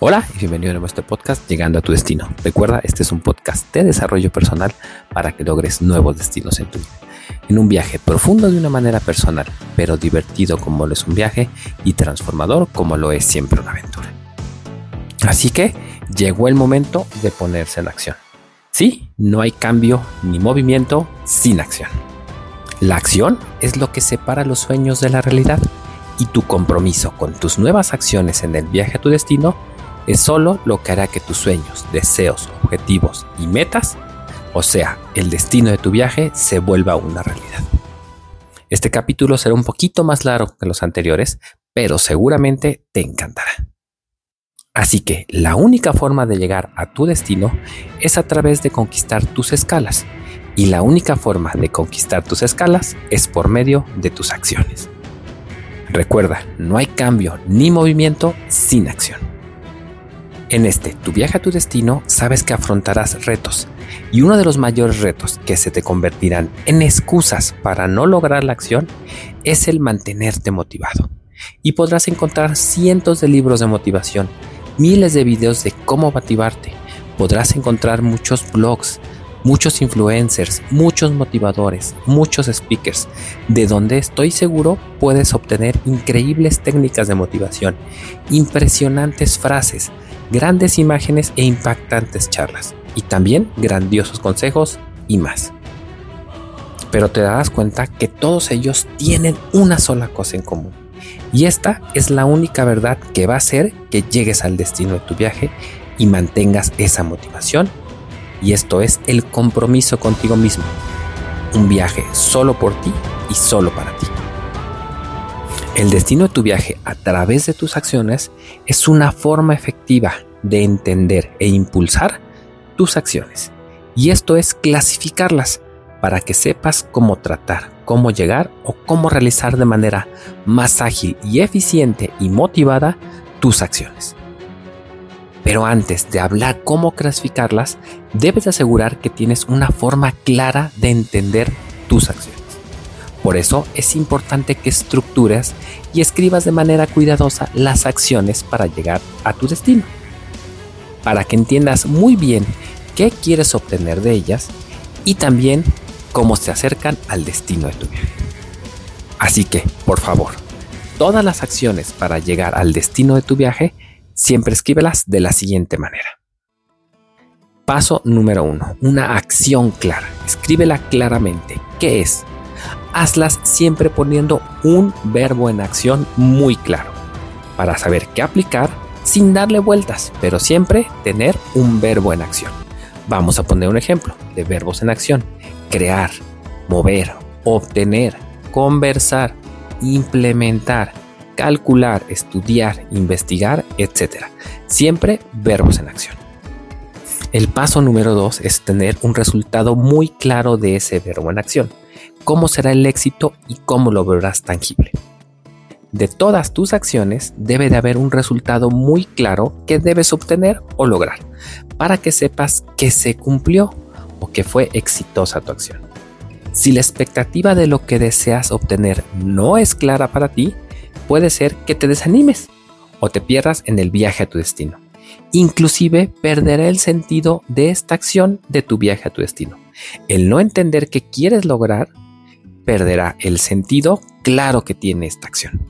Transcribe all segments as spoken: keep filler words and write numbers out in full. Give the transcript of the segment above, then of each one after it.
Hola y bienvenido a nuestro podcast Llegando a tu Destino. Recuerda, este es un podcast de desarrollo personal para que logres nuevos destinos en tu vida. En un viaje profundo de una manera personal, pero divertido como lo es un viaje y transformador como lo es siempre una aventura. Así que llegó el momento de ponerse en acción. Sí, no hay cambio ni movimiento sin acción. La acción es lo que separa los sueños de la realidad y tu compromiso con tus nuevas acciones en el viaje a tu destino es solo lo que hará que tus sueños, deseos, objetivos y metas, o sea, el destino de tu viaje, se vuelva una realidad. Este capítulo será un poquito más largo que los anteriores, pero seguramente te encantará. Así que la única forma de llegar a tu destino es a través de conquistar tus escalas, y la única forma de conquistar tus escalas es por medio de tus acciones. Recuerda, no hay cambio ni movimiento sin acción. En este, tu viaje a tu destino, sabes que afrontarás retos, y uno de los mayores retos que se te convertirán en excusas para no lograr la acción es el mantenerte motivado. Y podrás encontrar cientos de libros de motivación, miles de videos de cómo motivarte, podrás encontrar muchos blogs, muchos influencers, muchos motivadores, muchos speakers, de donde estoy seguro puedes obtener increíbles técnicas de motivación, impresionantes frases, grandes imágenes e impactantes charlas, y también grandiosos consejos y más. Pero te darás cuenta que todos ellos tienen una sola cosa en común, y esta es la única verdad que va a hacer que llegues al destino de tu viaje y mantengas esa motivación. Y esto es el compromiso contigo mismo. Un viaje solo por ti y solo para ti. El destino de tu viaje a través de tus acciones es una forma efectiva de entender e impulsar tus acciones. Y esto es clasificarlas para que sepas cómo tratar, cómo llegar o cómo realizar de manera más ágil y eficiente y motivada tus acciones. Pero antes de hablar cómo clasificarlas, debes asegurar que tienes una forma clara de entender tus acciones. Por eso es importante que estructures y escribas de manera cuidadosa las acciones para llegar a tu destino, para que entiendas muy bien qué quieres obtener de ellas y también cómo se acercan al destino de tu viaje. Así que, por favor, todas las acciones para llegar al destino de tu viaje, siempre escríbelas de la siguiente manera. Paso número uno, una acción clara. Escríbela claramente. ¿Qué es? Hazlas siempre poniendo un verbo en acción muy claro, para saber qué aplicar sin darle vueltas, pero siempre tener un verbo en acción. Vamos a poner un ejemplo de verbos en acción. Crear, mover, obtener, conversar, implementar, calcular, estudiar, investigar, etcétera. Siempre verbos en acción. El paso número dos es tener un resultado muy claro de ese verbo en acción. ¿Cómo será el éxito y cómo lo verás tangible? De todas tus acciones debe de haber un resultado muy claro que debes obtener o lograr para que sepas que se cumplió o que fue exitosa tu acción. Si la expectativa de lo que deseas obtener no es clara para ti, puede ser que te desanimes o te pierdas en el viaje a tu destino. Inclusive perderá el sentido de esta acción de tu viaje a tu destino. El no entender qué quieres lograr perderá el sentido claro que tiene esta acción.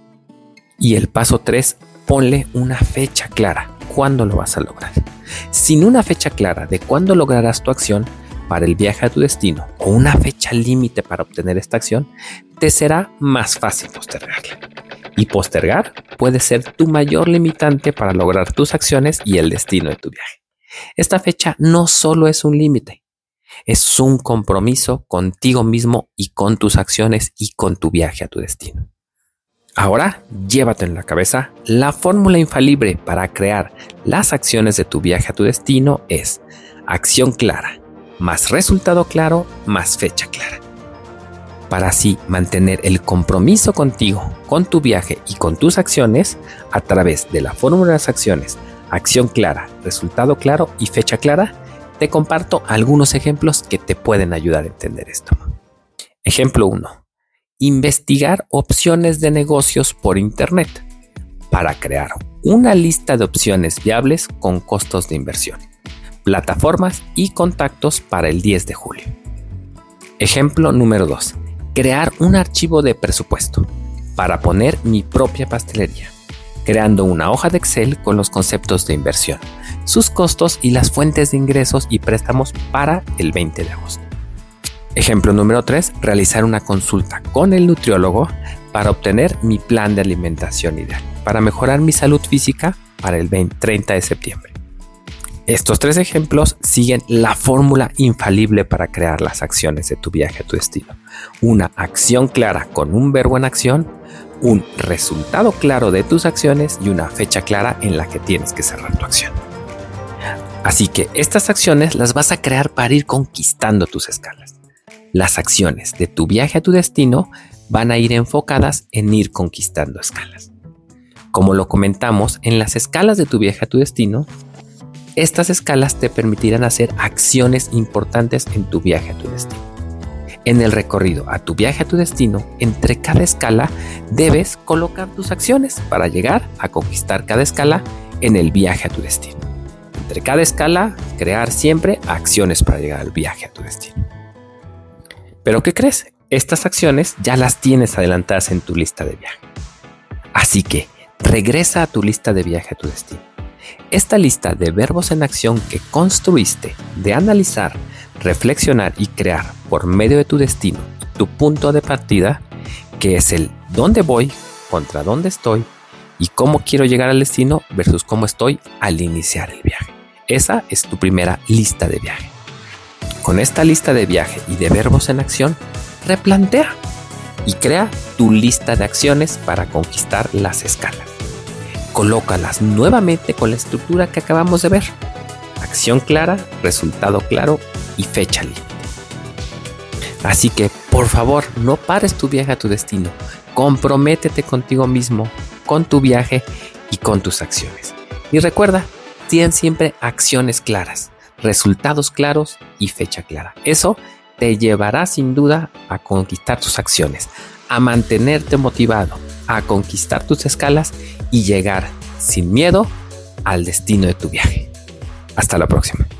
Y el paso tres, ponle una fecha clara. ¿Cuándo lo vas a lograr? Sin una fecha clara de cuándo lograrás tu acción para el viaje a tu destino o una fecha límite para obtener esta acción, te será más fácil postergarla. Y postergar puede ser tu mayor limitante para lograr tus acciones y el destino de tu viaje. Esta fecha no solo es un límite, es un compromiso contigo mismo y con tus acciones y con tu viaje a tu destino. Ahora, llévate en la cabeza, la fórmula infalible para crear las acciones de tu viaje a tu destino es acción clara, más resultado claro, más fecha clara. Para así mantener el compromiso contigo, con tu viaje y con tus acciones a través de la fórmula de las acciones, acción clara, resultado claro y fecha clara, te comparto algunos ejemplos que te pueden ayudar a entender esto. Ejemplo uno. Investigar opciones de negocios por internet. para crear una lista de opciones viables con costos de inversión, plataformas y contactos para el diez de julio. Ejemplo número dos. Crear un archivo de presupuesto para poner mi propia pastelería, creando una hoja de Excel con los conceptos de inversión, sus costos y las fuentes de ingresos y préstamos para el veinte de agosto. Ejemplo número tres. Realizar una consulta con el nutriólogo para obtener mi plan de alimentación ideal, para mejorar mi salud física para el veinte, treinta de septiembre. Estos tres ejemplos siguen la fórmula infalible para crear las acciones de tu viaje a tu destino. Una acción clara con un verbo en acción, un resultado claro de tus acciones y una fecha clara en la que tienes que cerrar tu acción. Así que estas acciones las vas a crear para ir conquistando tus escalas. Las acciones de tu viaje a tu destino van a ir enfocadas en ir conquistando escalas. Como lo comentamos, en las escalas de tu viaje a tu destino, estas escalas te permitirán hacer acciones importantes en tu viaje a tu destino. En el recorrido a tu viaje a tu destino, entre cada escala debes colocar tus acciones para llegar a conquistar cada escala en el viaje a tu destino. Entre cada escala, crear siempre acciones para llegar al viaje a tu destino. ¿Pero qué crees? Estas acciones ya las tienes adelantadas en tu lista de viaje. Así que regresa a tu lista de viaje a tu destino. Esta lista de verbos en acción que construiste de analizar, reflexionar y crear por medio de tu destino, tu punto de partida, que es el dónde voy, contra dónde estoy y cómo quiero llegar al destino versus cómo estoy al iniciar el viaje. Esa es tu primera lista de viaje. Con esta lista de viaje y de verbos en acción, replantea y crea tu lista de acciones para conquistar las escalas. Colócalas nuevamente con la estructura que acabamos de ver. Acción clara, resultado claro y fecha límite. Así que, por favor, no pares tu viaje a tu destino. Comprométete contigo mismo, con tu viaje y con tus acciones. Y recuerda, ten siempre acciones claras, resultados claros y fecha clara. Eso te llevará sin duda a conquistar tus acciones, a mantenerte motivado, a conquistar tus escalas y llegar sin miedo al destino de tu viaje. Hasta la próxima.